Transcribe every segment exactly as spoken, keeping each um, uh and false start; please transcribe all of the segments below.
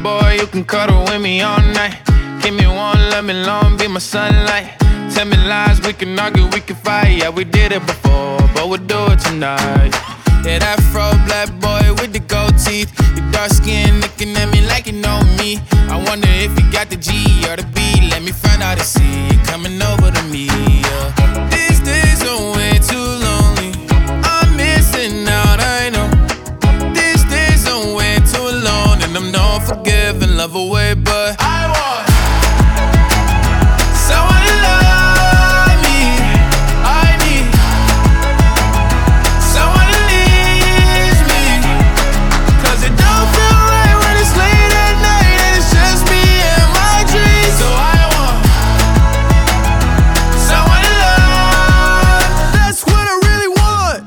boy, you can cuddle with me all night. Give me one, let me long, be my sunlight. Tell me lies, we can argue, we can fight. Yeah, we did it before, but we'll do it tonight. Yeah, that fro black boy with the gold teeth. Your dark skin looking at me like you know me. I wonder if you got the G or the B. Let me find out and see you coming over to me. Yeah. These days are way too lonely. I'm missing out, I know. These days are way too alone, and I'm not forgiving, love away, but I want someone to love me. I need someone to leave me, 'cause it don't feel right when it's late at night and it's just me and my dreams. So I want someone to love. That's what I really want.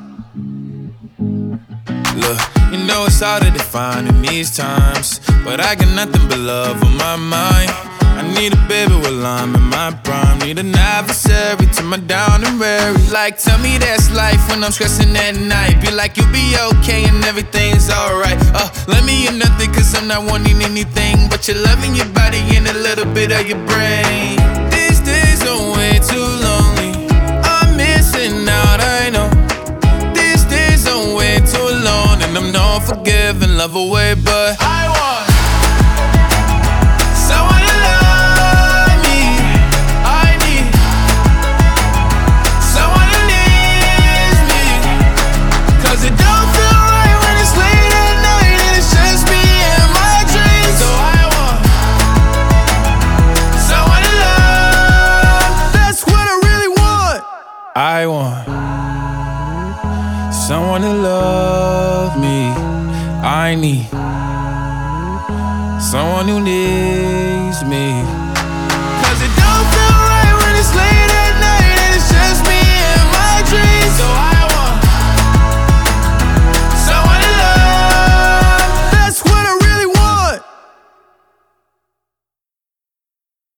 Look, you know it's hard to define in these times, but I got nothing but love on my mind. I need a baby while I'm in my prime. Need an adversary to my down and weary. Like, tell me that's life when I'm stressing at night. Be like, you'll be okay and everything's alright. Uh, let me in nothing, 'cause I'm not wanting anything but your love in your body and a little bit of your brain. These days are way too lonely. I'm missing out, I know. These days are way too alone, and I'm not forgiving, love away, but I want someone to love me. I need someone to leave me, 'cause it don't feel right when it's late at night and it's just me and my dreams. So I want someone to love. That's what I really want. I want someone to love me. I need someone who needs me, 'cause it don't feel